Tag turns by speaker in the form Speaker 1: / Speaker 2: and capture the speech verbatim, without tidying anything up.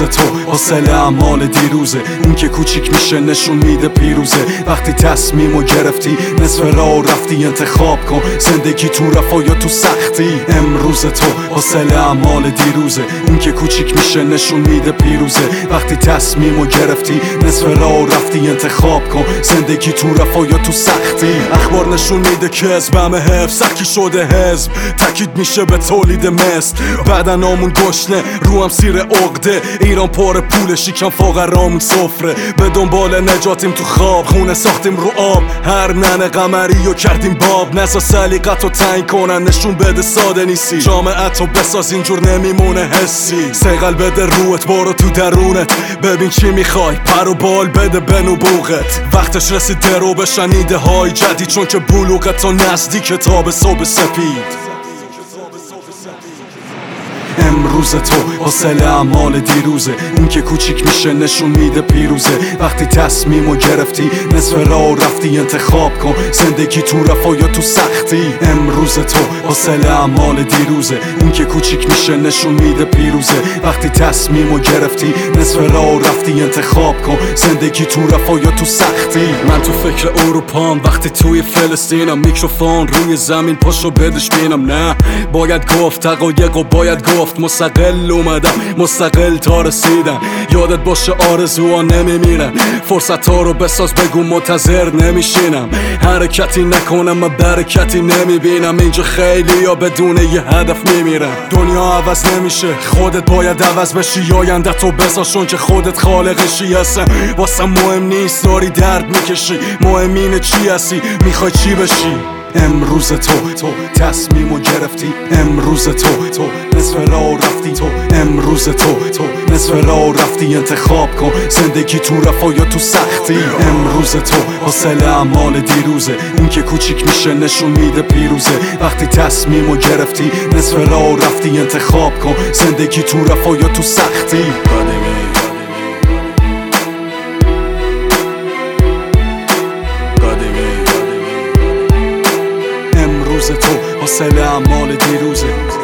Speaker 1: تو حاصل اعمال دیروزه. اون که کوچیک میشه نشون میده پیروزه. وقتی تصمیمو گرفتی نصف راه رفتی، انتخاب کن زندگی تو رفا یا تو سختی. امروز تو حاصل اعمال دیروزه. اون که کوچیک میشه نشون میده پیروزه. وقتی تصمیمو گرفتی نصف راه رفتی، انتخاب کن زندگی تو رفا یا تو سختی. اخبار نشون میده که حزب همه حفظ سکی شده حزب، تاکید میشه به تولید مثل. بدنامون گشنه رو هم سیر عقده، ایران پر پول شیکم فقرامون سفره. به دنبال نجاتیم تو خواب، خونه ساختیم رو آب. هر ننه قمری و کردیم باب. نزا سلیقت رو تعیین کنن نشون بده ساده نیستی. جامعت رو بساز اینجور نمیمونه حسی. سیقل بده روت برو تو درونت، ببین چی میخوای پر و بال بده به نبوغت. وقتش رسیده رو بشن ایده های جدید، چون که بلوغت تا نزدیک تاب صبح سپید. امروز تو حاصل اعمال دیروزه. اون که کوچیک میشه نشون میده پیروزه. وقتی تصمیمو گرفتی نصف راه رفتی، انتخاب کن زندگی تو رفا یا تو سختی. امروز تو حاصل اعمال دیروزه. اون که کوچیک میشه نشون میده پیروزه. وقتی تصمیمو گرفتی نصف راه رفتی، انتخاب کن زندگی تو رفا یا تو سختی. من تو فکر اروپام وقتی توی فلسطینم، میکروفون روی زمین پاشو بدش بینم. نه باید گفت حقایقو باید گفت، مستقل اومدم مستقل تا رسیدم. یادت باشه آرزوها نمیمیرن، فرصت ها رو بساز بگو منتظر نمیشینم. حرکتی نکنم و برکتی نمیبینم. اینجا خیلی یا بدون یه هدف میمیرن. دنیا عوض نمیشه خودت باید عوض بشی. آینده تو بسازشون که خودت خالقشی. هستم واسه مهم نیست داری درد میکشی، مهم اینه چی هستی میخوای چی بشی. امروز تو تو تصمیمو گرفتی. امروز تو تو نصف راه رفتی. تو امروز تو تو نصف راه رفتی، انتخاب کن زندگی تو رفا یا تو سختی. امروز تو حاصل اعمال دیروزه. اون که کوچیک میشه نشون میده پیروزه. وقتی تصمیمو گرفتی نصف راه رفتی، انتخاب کن زندگی تو رفا یا تو سختی. امروز تو حاصل اعمال دیروزه.